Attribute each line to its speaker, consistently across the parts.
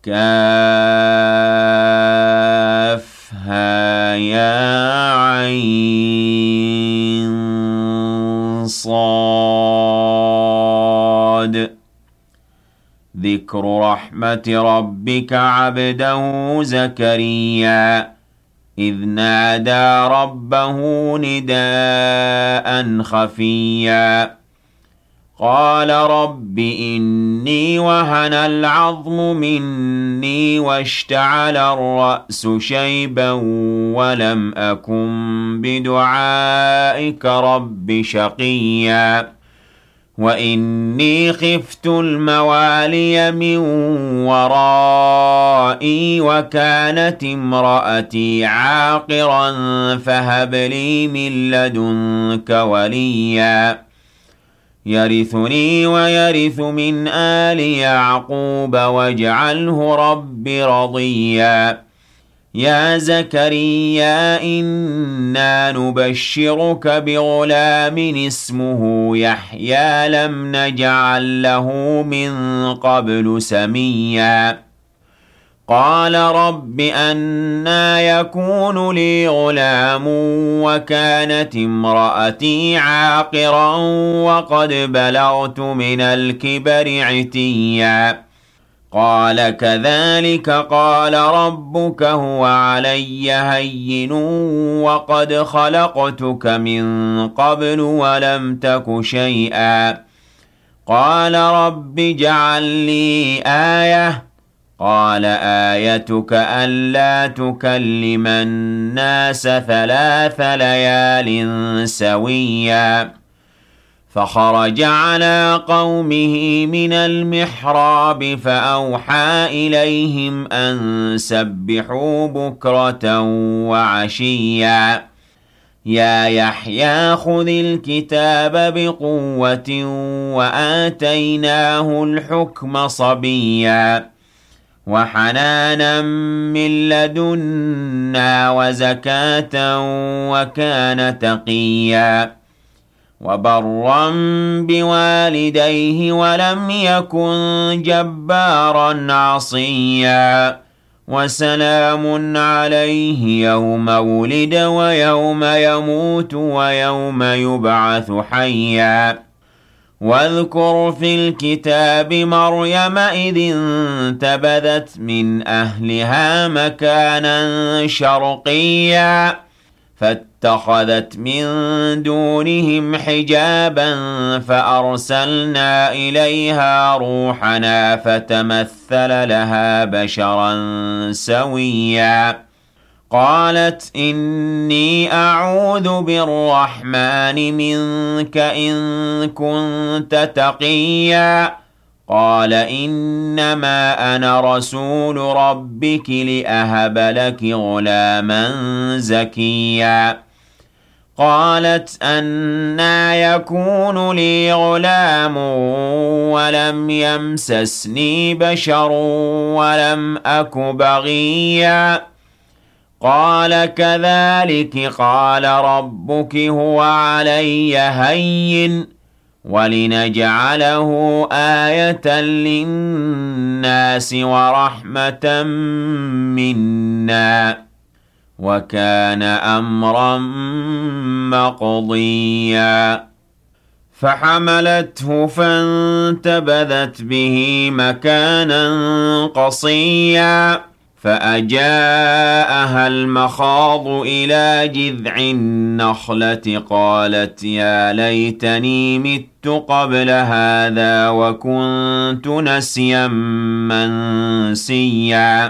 Speaker 1: كافها يا عين صاد ذكر رحمة ربك عبده زكريا إذ نادى ربه نداء خفيا قال رب إني وهن العظم مني واشتعل الرأس شيبا ولم أكن بدعائك رب شقيا وإني خفت الموالي من ورائي وكانت امرأتي عاقرا فهب لي من لدنك وليا يرثني ويرث من آل يعقوب واجعله رب رضيا يا زكريا إنا نبشرك بغلام اسمه يحيى لم نجعل له من قبل سميا قال رب أنى يكون لي غلام وكانت امرأتي عاقرا وقد بلغت من الكبر عتيا قال كذلك قال ربك هو علي هين وقد خلقتك من قبل ولم تك شيئا قال رب اجعل لي آية قال آيتك ألا تكلم الناس 3 ليال سويا فخرج على قومه من المحراب فأوحى إليهم أن سبحوا بكرة وعشيا يا يحيى خذ الكتاب بقوة وآتيناه الحكم صبيا وحنانا من لدنا وزكاة وكان تقيا وبرا بوالديه ولم يكن جبارا عصيا وسلام عليه يوم ولد ويوم يموت ويوم يبعث حيا واذكر في الكتاب مريم إذ انتبذت من أهلها مكانا شرقيا فاتخذت من دونهم حجابا فأرسلنا إليها روحنا فتمثل لها بشرا سويا قالت إني أعوذ بالرحمن منك إن كنت تقيا قال إنما أنا رسول ربك لأهب لك غلاما زكيا قالت أنى يكون لي غلام ولم يمسسني بشر ولم أك بغيا قال كذلك قال ربك هو علي هين ولنجعله آية للناس ورحمة منا وكان أمرا مقضيا فحملته فانتبذت به مكانا قصيا فأجاءها المخاض إلى جذع النخلة قالت يا ليتني مت قبل هذا وكنت نسيا منسيا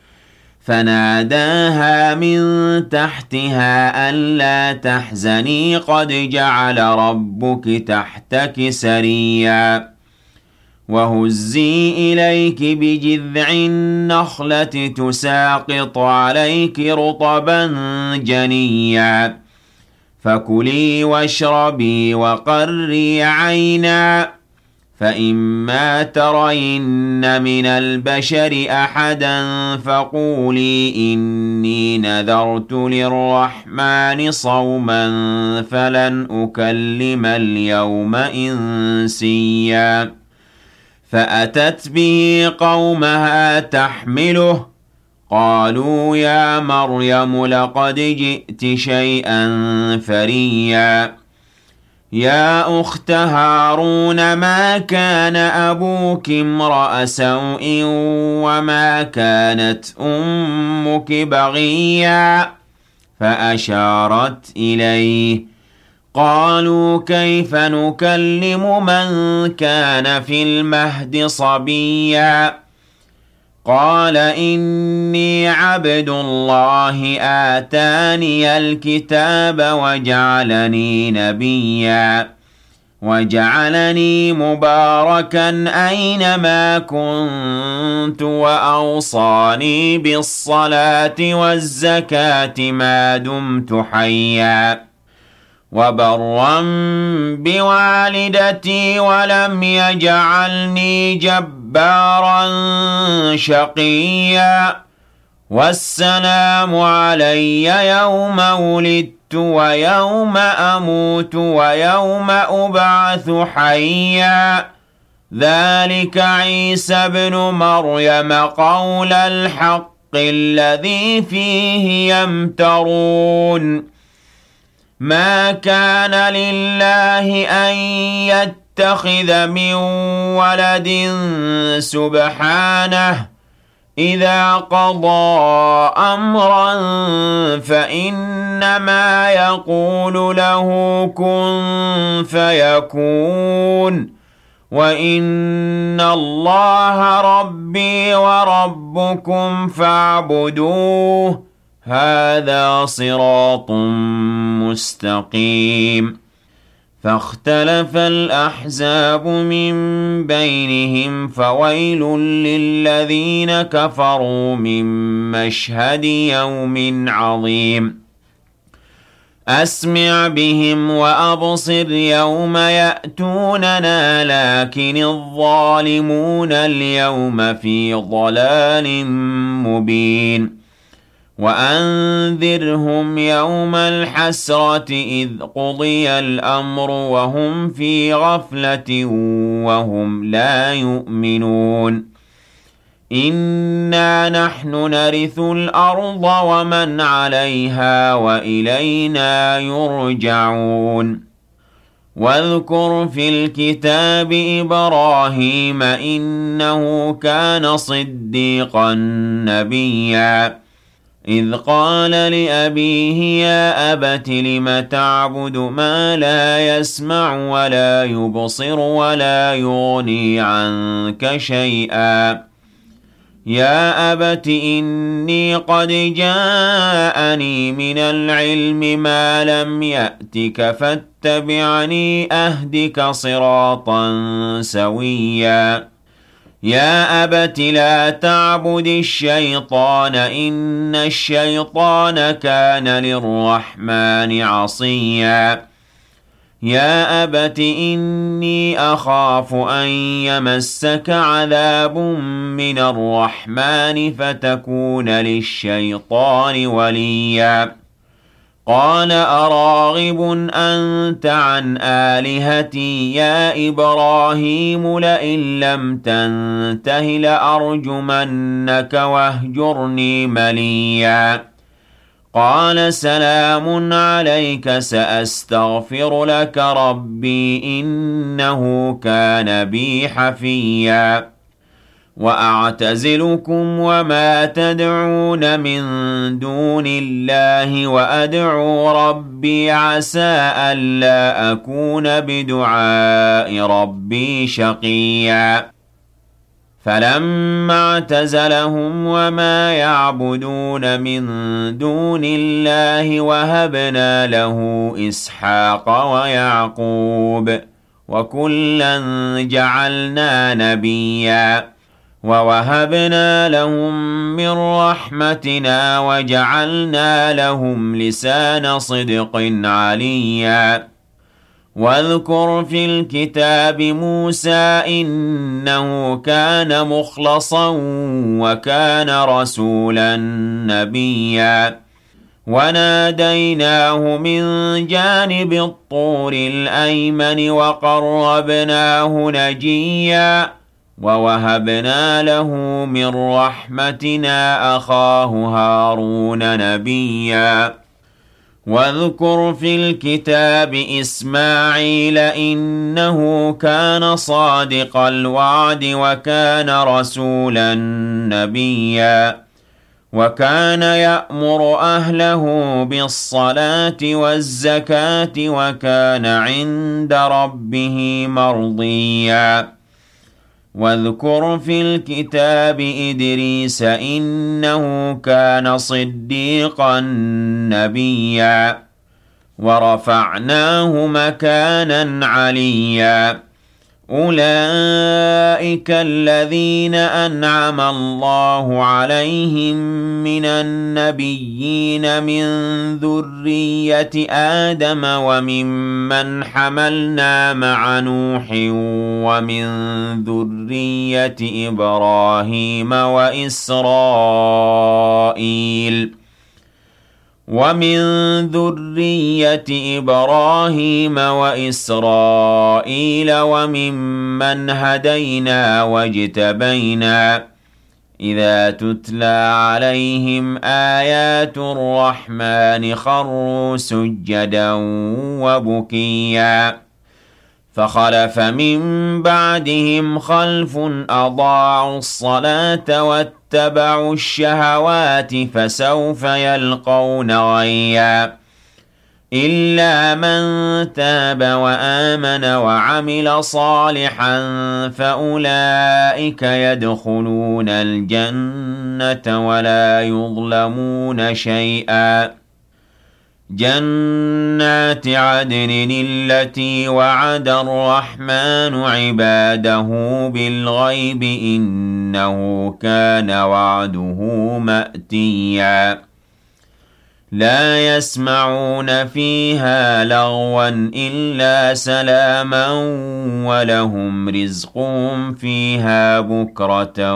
Speaker 1: فناداها من تحتها ألا تحزني قد جعل ربك تحتك سريا وهزي إليك بجذع النخلة تساقط عليك رطبا جنيا فكلي واشربي وقري عينا فإما ترين من البشر أحدا فقولي إني نذرت للرحمن صوما فلن أكلم اليوم إنسيا فأتت به قومها تحمله قالوا يا مريم لقد جئت شيئا فريا يا أخت هارون ما كان أبوك امرأ سوء وما كانت أمك بغيا فأشارت إليه قالوا كيف نكلم من كان في المهد صبيا قال إني عبد الله آتاني الكتاب وجعلني نبيا وجعلني مباركا أينما كنت وأوصاني بالصلاة والزكاة ما دمت حيا وبرا بوالدتي ولم يجعلني جبارا شقيا والسلام علي يوم ولدت ويوم أموت ويوم أبعث حيا ذلك عيسى بن مريم قول الحق الذي فيه يمترون ما كان لله أن يتخذ من ولد سبحانه إذا قضى أمرا فإنما يقول له كن فيكون وإن الله ربي وربكم فاعبدوه هذا صراط مستقيم فاختلف الأحزاب من بينهم فويل للذين كفروا من مشهد يوم عظيم أسمع بهم وأبصر يوم يأتوننا لكن الظالمون اليوم في ضلال مبين وأنذرهم يوم الحسرة إذ قضي الأمر وهم في غفلة وهم لا يؤمنون إنا نحن نرث الأرض ومن عليها وإلينا يرجعون واذكر في الكتاب إبراهيم إنه كان صديقا نبيا إذ قال لأبيه يا أبت لم تعبد ما لا يسمع ولا يبصر ولا يغني عنك شيئا يا أبت إني قد جاءني من العلم ما لم يأتك فاتبعني أهدك صراطا سويا يا أبت لا تعبد الشيطان إن الشيطان كان للرحمن عصيا يا أبت إني أخاف أن يمسك عذاب من الرحمن فتكون للشيطان وليا قال أراغب أنت عن آلهتي يا إبراهيم لئن لم تنته لأرجمنك واهجرني مليا قال سلام عليك سأستغفر لك ربي إنه كان بي حفيا وأعتزلكم وما تدعون من دون الله وأدعو ربي عسى ألا أكون بدعاء ربي شقيا فلما اعتزلهم وما يعبدون من دون الله وهبنا له إسحاق ويعقوب وكلا جعلنا نبيا ووهبنا لهم من رحمتنا وجعلنا لهم لسان صدق عليا واذكر في الكتاب موسى إنه كان مخلصا وكان رسولا نبيا وناديناه من جانب الطور الأيمن وقربناه نجيا ووهبنا له من رحمتنا أخاه هارون نبيا واذكر في الكتاب إسماعيل إنه كان صادق الوعد وكان رسولا نبيا وكان يأمر أهله بالصلاة والزكاة وكان عند ربه مرضيا واذكر في الكتاب إدريس إنه كان صديقا نبيا ورفعناه مكانا عليا أولئك الذين أنعم الله عليهم من النبيين من ذرية آدم وممن حملنا مع نوح ومن ذرية إبراهيم وإسرائيل وممن هدينا واجتبينا إذا تتلى عليهم آيات الرحمن خروا سجدا وبكيا فخلف من بعدهم خلف أضاعوا الصلاة واتبعوا الشهوات فسوف يلقون غيا إلا من تاب وآمن وعمل صالحا فأولئك يدخلون الجنة ولا يظلمون شيئا جنات عدن التي وعد الرحمن عباده بالغيب إنه كان وعده مأتيا لا يسمعون فيها لغوا إلا سلاما ولهم رزقهم فيها بكرة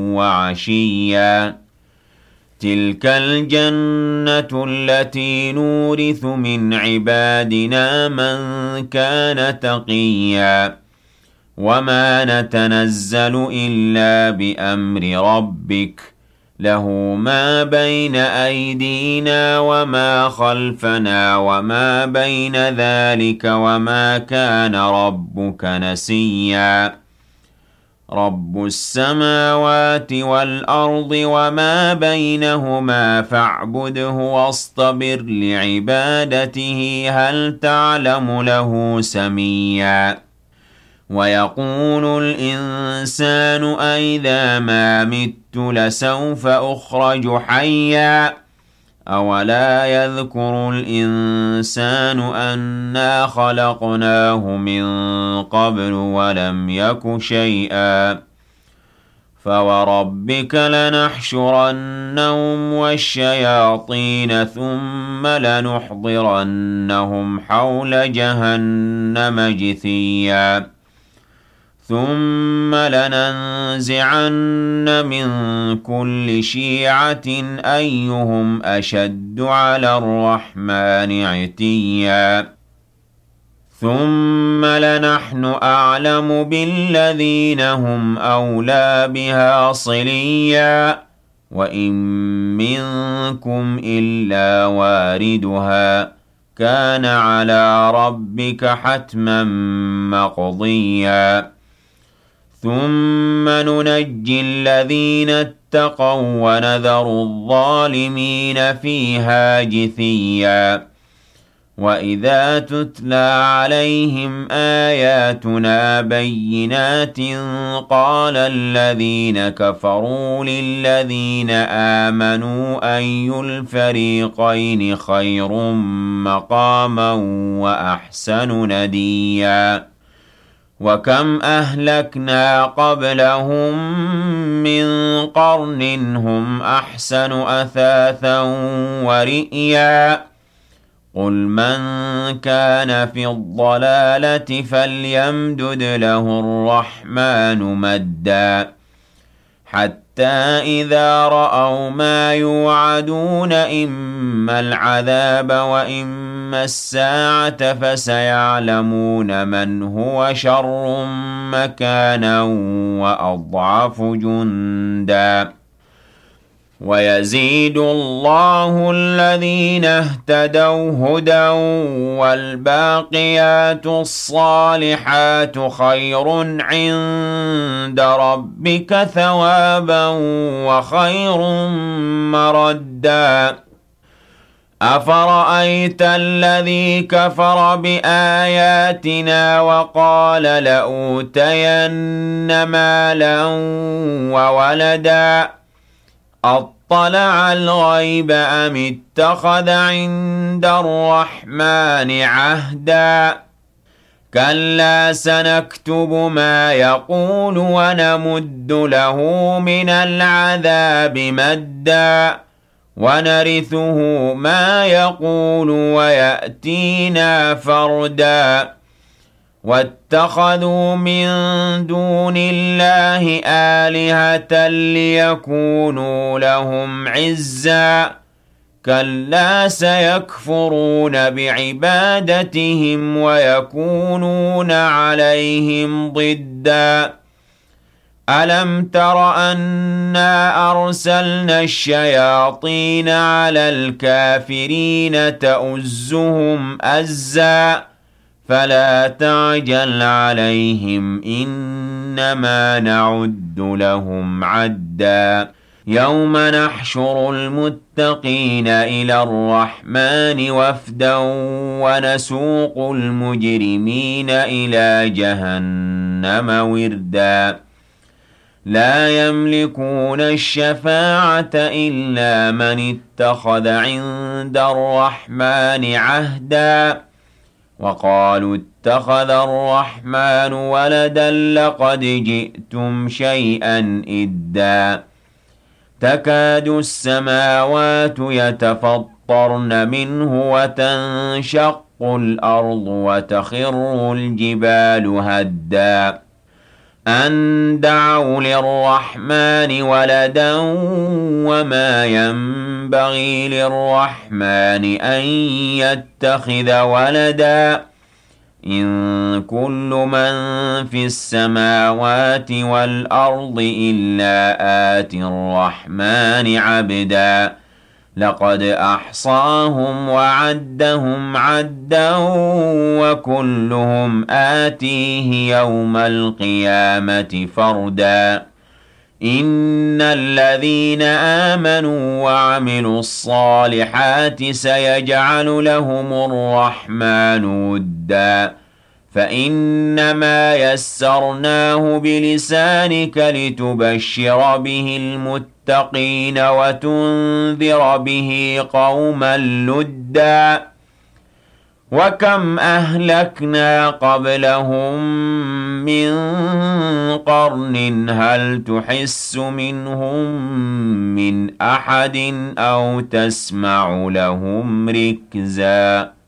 Speaker 1: وعشيا تلك الجنة التي نورث من عبادنا من كان تقيا وما نتنزل إلا بأمر ربك له ما بين أيدينا وما خلفنا وما بين ذلك وما كان ربك نسيا رب السماوات والأرض وما بينهما فاعبده واصطبر لعبادته هل تعلم له سميا ويقول الإنسان أئذا ما مت لسوف أخرج حيا أولا يذكر الإنسان أنا خلقناه من قبل ولم يك شيئا فوربك لنحشرنهم والشياطين ثم لنحضرنهم حول جهنم جثيا ثم لننزعن من كل شيعة أيهم أشد على الرحمن عتيا ثم لنحن أعلم بالذين هم أولى بها صليا وإن منكم إلا واردها كان على ربك حتما مقضيا ثم ننجي الذين اتقوا ونذر الظالمين فيها جثيا وإذا تتلى عليهم آياتنا بينات قال الذين كفروا للذين آمنوا أي الفريقين خير مقاما وأحسن نديا وكم أهلكنا قبلهم من قرن هم أحسن أثاثا ورئيا قل من كان في الضلالة فليمدد له الرحمن مدا حتى إذا رأوا ما يوعدون إما العذاب وإما أما الساعة فسيعلمون من هو شر مكانا وأضعف جندا ويزيد الله الذين اهتدوا هدى والباقيات الصالحات خير عند ربك ثوابا وخير مردا أفرأيت الذي كفر بآياتنا وقال لأوتين مالا وولدا أطلع الغيب أم اتخذ عند الرحمن عهدا كلا سنكتب ما يقول ونمد له من العذاب مدا ونرثه ما يقول ويأتينا فردا واتخذوا من دون الله آلهة ليكونوا لهم عزا كلا سيكفرون بعبادتهم ويكونون عليهم ضدا ألم تر أنا أرسلنا الشياطين على الكافرين تؤزهم أزا فلا تعجل عليهم إنما نعد لهم عدا يوم نحشر المتقين إلى الرحمن وفدا ونسوق المجرمين إلى جهنم وردا لا يملكون الشفاعة إلا من اتخذ عند الرحمن عهدا وقالوا اتخذ الرحمن ولدا لقد جئتم شيئا إدا تكاد السماوات يتفطرن منه وتنشق الأرض وتخر الجبال هدا أن دعوا للرحمن ولدا وما ينبغي للرحمن أن يتخذ ولدا إن كل من في السماوات والأرض إلا آتي الرحمن عبدا لقد أحصاهم وعدهم عدا وكلهم آتيه يوم القيامة فردا إن الذين آمنوا وعملوا الصالحات سيجعل لهم الرحمن ودا فإنما يسرناه بلسانك لتبشر به المتقين وتنذر به قوما لدا وكم أهلكنا قبلهم من قرن هل تحس منهم من أحد أو تسمع لهم ركزا